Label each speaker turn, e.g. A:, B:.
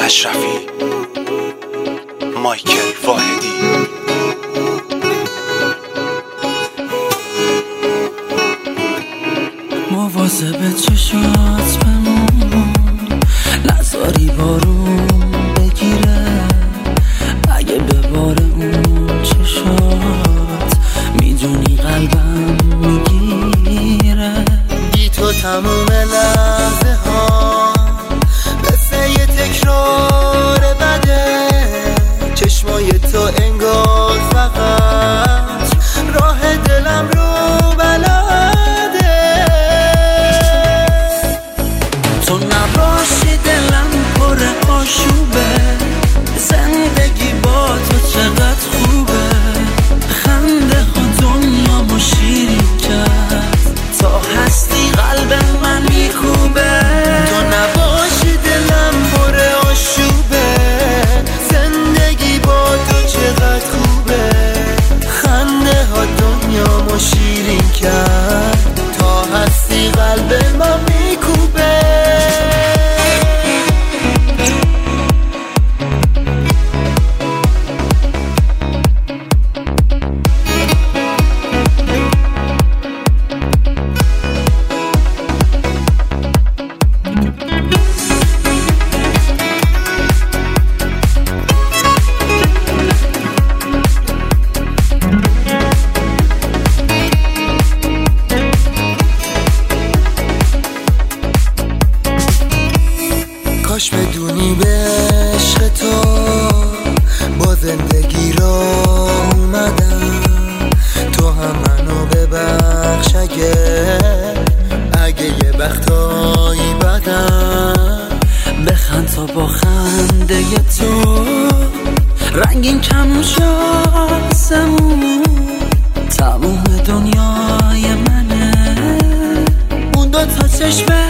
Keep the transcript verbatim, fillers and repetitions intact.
A: اشرفی، مایکل واحدی.
B: مواظب چشات بمون، نذاری بارون بگیره. اگه بباره اون چشات، میدونی قلبم میگیره.
C: بی تو تموم لحظه ها مثل یه تکرار بده. چشمای تو انگار فقط راه دلم رو بلده.
B: تو نباشی دلم پر آشوبه. زندگی با تو چقدر خوبه. خنده ها دنیامو شیرین کرد. تا هستی قلب من میکوبه.
C: تو نباشی دلم پر آشوبه. زندگی با تو چقدر خوبه. خنده ها دنیامو شیرین کرد. تا هستی قلب من میکوبه. کاش بدونی به عشق تو با زندگی را اومدم. تو هم منو ببخش اگه اگه یه وقتایی بدم.
B: بخند تا با خنده تو رنگین کم شاسمون. تموم دنیای منه اون دو تا چشم